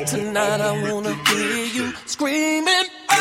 Tonight I wanna hear you screaming. Oh,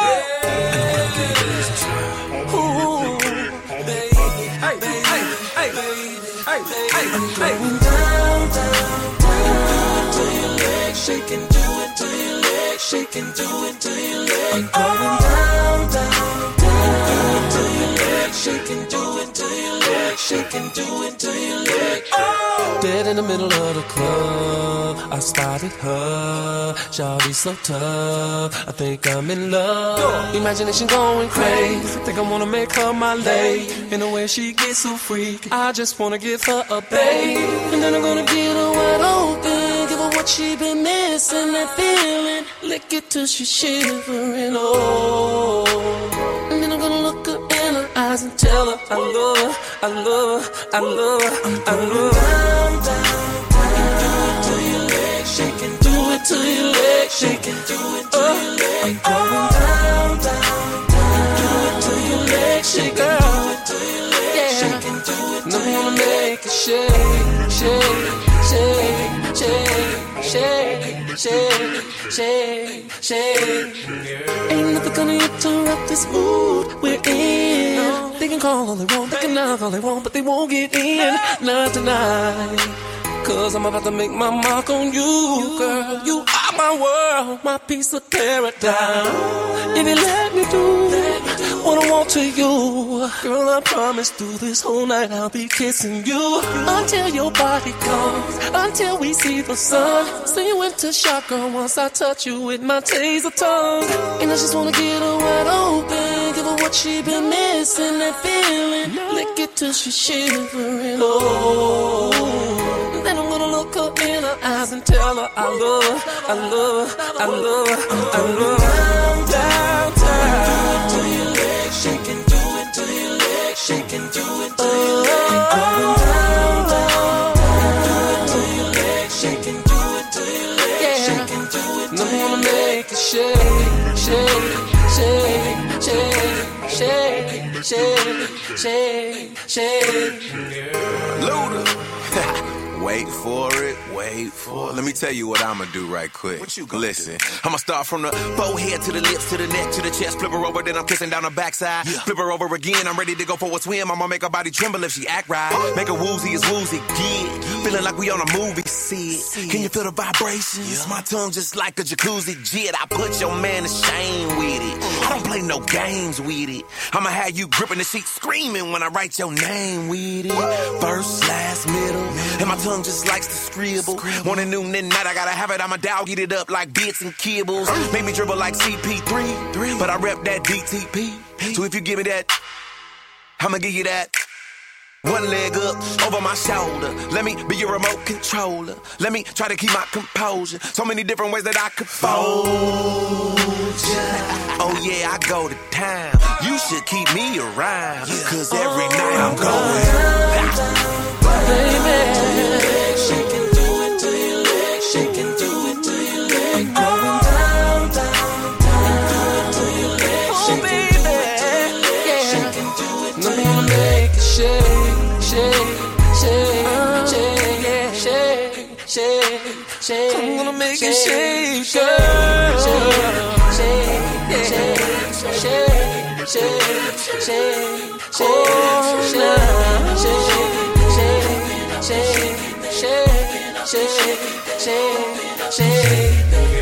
ooh, baby, hey, hey, hey, hey, hey, I'm going down, down, down to your legs shaking, do it to your legs shaking, do it to your legs. I'm going down, down, down to your legs shaking, do it to your legs shaking, do it to your legs. Oh. Dead in the middle of the club, I spotted her. Shawty so tough, I think I'm in love. Imagination going crazy, think I wanna make her my lady. In the way she gets so freaky, I just wanna give her a baby. And then I'm gonna get her wide open, give her what she been missing, that feeling. Lick it till she's shivering, oh. And then I'm gonna look her in her eyes and tell her I love her, I love her, I love her, I love her. Down, down, down to your legs shaking, do it to your legs shaking, do it to your legs. I'm going down, down, down, do it to your legs shaking, do it to your legs shaking, do it to your legs. And I wanna make it shake, shake, shake, shake, shake, shake, shake, shake. Ain't nothing gonna interrupt this mood we're in. They can call all they want, they can knock all they want, but they won't get in. Not tonight. Cause I'm about to make my mark on you, girl. You are my world, my piece of paradise. If you let me do what I want to you, girl, I promise through this whole night I'll be kissing you until your body comes, until we see the sun. So you went to shock, girl, once I touch you with my taser tongue. And I just wanna get her wide open, give her what she been missing, that feeling. Lick it till she's shivering, oh. Then I'm gonna look her in her eyes and tell her I love her, I love her, I love her, I love her. Down, down, down to your legs shaking, do it to your legs shaking, do it to your legs. Down, down, down to your legs shaking, do it to your legs shaking, do it to your legs. And I wanna make it shake, shake, shake, shake, shake, shake, shake. Luda. Wait for it, wait for it. Let me tell you what I'ma do right quick. What you gonna Listen, do? I'ma start from the forehead to the lips, to the neck, to the chest. Flip her over, then I'm kissing down her backside. Yeah. Flip her over again, I'm ready to go for a swim. I'ma make her body tremble if she act right. Make her woozy as woozy, yeah. Feeling like we on a movie set. Can you feel the vibrations? Yeah. My tongue just like a jacuzzi jet. I put your man to shame with it. I don't play no games with it. I'ma have you gripping the sheet, screaming when I write your name with it. First, last, middle, and my tongue just likes to scribble. Morning, noon, and night, I gotta have it. I'ma get it up like bits and kibbles. Make me dribble like CP3, but I rep that DTP. So if you give me that, I'ma give you that. One leg up, over my shoulder. Let me be your remote controller. Let me try to keep my composure. So many different ways that I could fold ya. Oh yeah, I go to town. You should keep me around, cause every night I'm going baby. Shaking, do it to your legs. Shaking, do it to your legs. I'm going down, down, down. Do it to your legs. Shaking, do it to your legs. Shaking, do it to your legs. I'm gonna make it shake, shake, shake, shake, shake, shake. I'm gonna make it shake, girl. Shake, shake, shake, shake, shake, shake, shake, shake, shake, shake, shake, shake, shake.